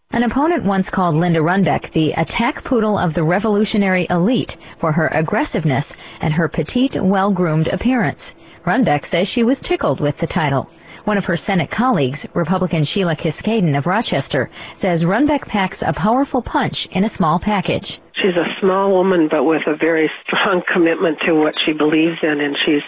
An opponent once called Linda Runbeck the attack poodle of the revolutionary elite for her aggressiveness and her petite, well-groomed appearance. Runbeck says she was tickled with the title. One of her Senate colleagues, Republican Sheila Kiskaden of Rochester, says Runbeck packs a powerful punch in a small package. She's a small woman, but with a very strong commitment to what she believes in, and she's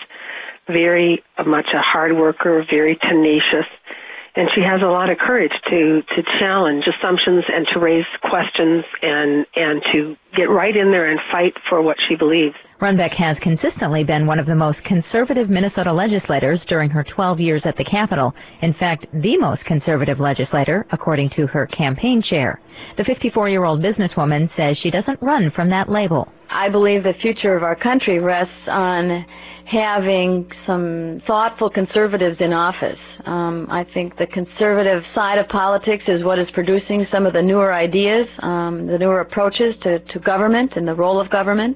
very much a hard worker, very tenacious, and she has a lot of courage to challenge assumptions and to raise questions and to get right in there and fight for what she believes. Runbeck has consistently been one of the most conservative Minnesota legislators during her 12 years at the Capitol. In fact, the most conservative legislator, according to her campaign chair. The 54-year-old businesswoman says she doesn't run from that label. I believe the future of our country rests on having some thoughtful conservatives in office. I think the conservative side of politics is what is producing some of the newer ideas, the newer approaches to government and the role of government.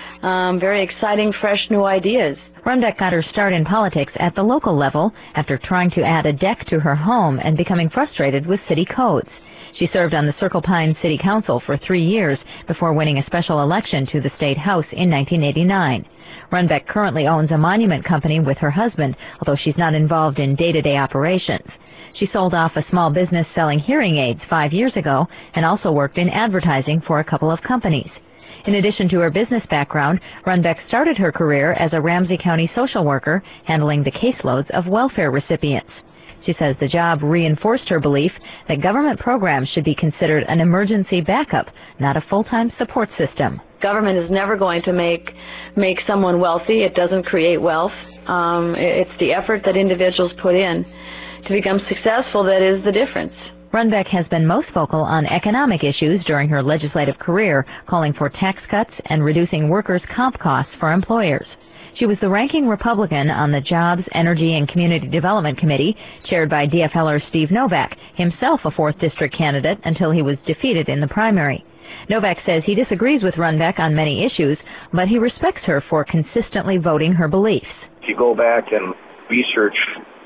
Very exciting, fresh new ideas. Runbeck got her start in politics at the local level after trying to add a deck to her home and becoming frustrated with city codes. She served on the Circle Pines City Council for 3 years before winning a special election to the State House in 1989. Runbeck currently owns a monument company with her husband, although she's not involved in day-to-day operations. She sold off a small business selling hearing aids 5 years ago and also worked in advertising for a couple of companies. In addition to her business background, Runbeck started her career as a Ramsey County social worker, handling the caseloads of welfare recipients. She says the job reinforced her belief that government programs should be considered an emergency backup, not a full-time support system. Government is never going to make someone wealthy. It doesn't create wealth. It's the effort that individuals put in to become successful that is the difference. Runbeck has been most vocal on economic issues during her legislative career, calling for tax cuts and reducing workers' comp costs for employers. She was the ranking Republican on the Jobs, Energy, and Community Development Committee, chaired by DFLer Steve Novak, himself a 4th District candidate until he was defeated in the primary. Novak says he disagrees with Runbeck on many issues, but he respects her for consistently voting her beliefs. If you go back and research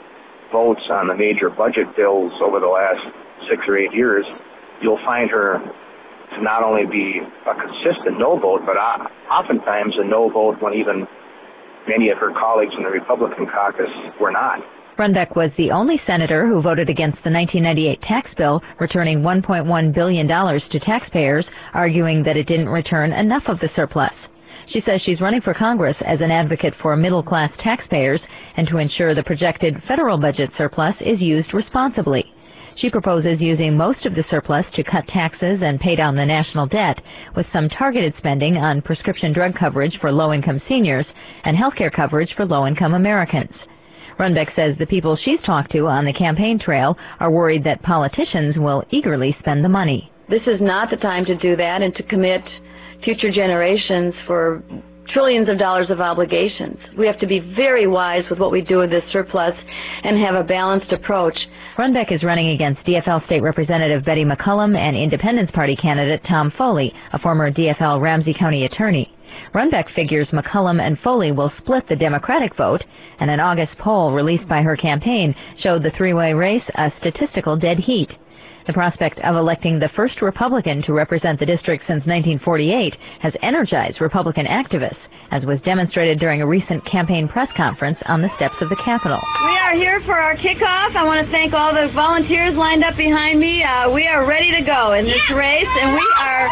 votes on the major budget bills over the last 6 or 8 years, you'll find her to not only be a consistent no vote, but oftentimes a no vote when even many of her colleagues in the Republican caucus were not. Runbeck was the only senator who voted against the 1998 tax bill, returning $1.1 billion to taxpayers, arguing that it didn't return enough of the surplus. She says she's running for Congress as an advocate for middle-class taxpayers and to ensure the projected federal budget surplus is used responsibly. She proposes using most of the surplus to cut taxes and pay down the national debt, with some targeted spending on prescription drug coverage for low-income seniors and health care coverage for low-income Americans. Runbeck says the people she's talked to on the campaign trail are worried that politicians will eagerly spend the money. This is not the time to do that and to commit future generations for trillions of dollars of obligations. We have to be very wise with what we do with this surplus and have a balanced approach. Runbeck is running against DFL State Representative Betty McCollum and Independence Party candidate Tom Foley, a former DFL Ramsey County attorney. Runbeck figures McCollum and Foley will split the Democratic vote, and an August poll released by her campaign showed the three-way race a statistical dead heat. The prospect of electing the first Republican to represent the district since 1948 has energized Republican activists, as was demonstrated during a recent campaign press conference on the steps of the Capitol. We are here for our kickoff. I want to thank all the volunteers lined up behind me. We are ready to go in this race, and we are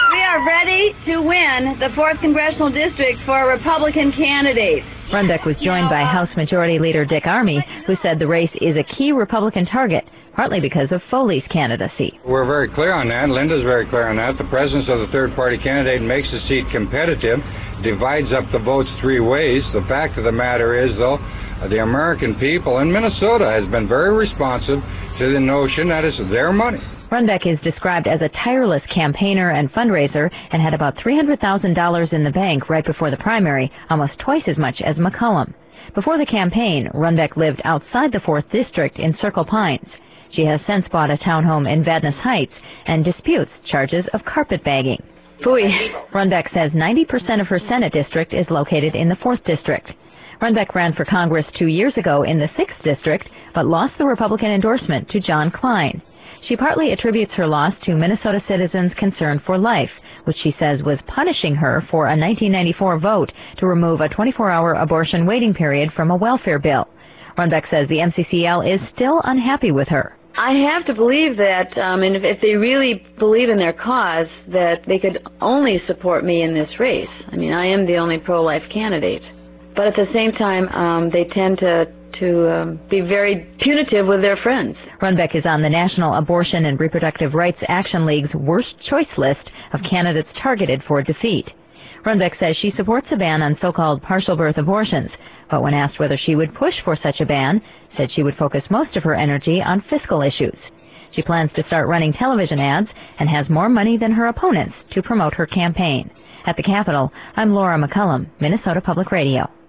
ready to win the 4th Congressional District for a Republican candidate. Runbeck was joined by House Majority Leader Dick Armey, who said the race is a key Republican target, partly because of Foley's candidacy. We're very clear on that. Linda's very clear on that. The presence of the third-party candidate makes the seat competitive, divides up the votes 3 ways. The fact of the matter is, though, the American people in Minnesota has been very responsive to the notion that it's their money. Runbeck is described as a tireless campaigner and fundraiser and had about $300,000 in the bank right before the primary, almost twice as much as McCollum. Before the campaign, Runbeck lived outside the 4th District in Circle Pines. She has since bought a townhome in Vadnais Heights and disputes charges of carpetbagging. Phooey. Runbeck says 90% of her Senate district is located in the 4th District. Runbeck ran for Congress 2 years ago in the 6th District, but lost the Republican endorsement to John Klein. She partly attributes her loss to Minnesota citizens' concern for life, which she says was punishing her for a 1994 vote to remove a 24-hour abortion waiting period from a welfare bill. Runbeck says the MCCL is still unhappy with her. I have to believe that, and if they really believe in their cause, that they could only support me in this race. I mean, I am the only pro-life candidate. But at the same time, they tend to be very punitive with their friends. Runbeck is on the National Abortion and Reproductive Rights Action League's worst choice list of candidates targeted for defeat. Runbeck says she supports a ban on so-called partial birth abortions, but when asked whether she would push for such a ban, said she would focus most of her energy on fiscal issues. She plans to start running television ads and has more money than her opponents to promote her campaign. At the Capitol, I'm Laura McCullum, Minnesota Public Radio.